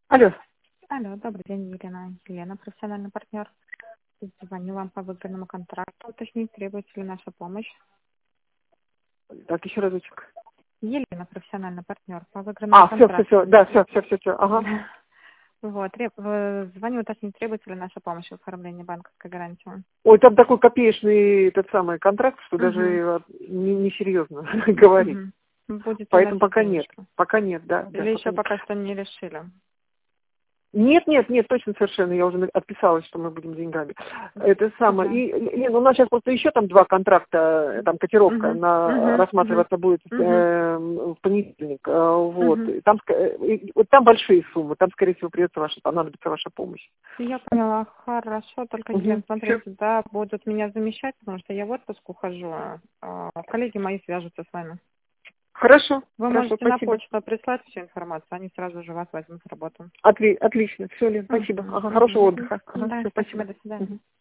Алло. Алло, добрый день, Елена, профессиональный партнер. Звоню вам по выгодному контракту. Уточнить, требуется ли наша помощь. Так, еще разочек. Елена, профессиональный партнер по выгодному контракту. Все. Да, все. Ага. Вот, звоню уточнить, требуется ли наша помощь в оформлении банковской гарантии. Ой, там такой копеечный тот самый контракт, что даже несерьезно говорить. Будет Поэтому пока нет. Пока нет, да. Или еще пока что не решили. Нет, точно совершенно. Я уже отписалась, что мы будем деньгами. Это самое. И, Лена, у нас сейчас просто еще там 2 контракта, там котировка рассматриваться будет в понедельник. Вот. Там большие суммы. Там, скорее всего, понадобится ваша помощь. Я поняла. Хорошо. Только, Елена, смотрите, да, будут меня замещать, потому что я в отпуск ухожу. Коллеги мои свяжутся с вами. Хорошо. Вы можете на почту прислать всю информацию, они сразу же вас возьмут в работу. Отлично. Все, Лен, спасибо. Хорошего отдыха. Да, спасибо, до свидания.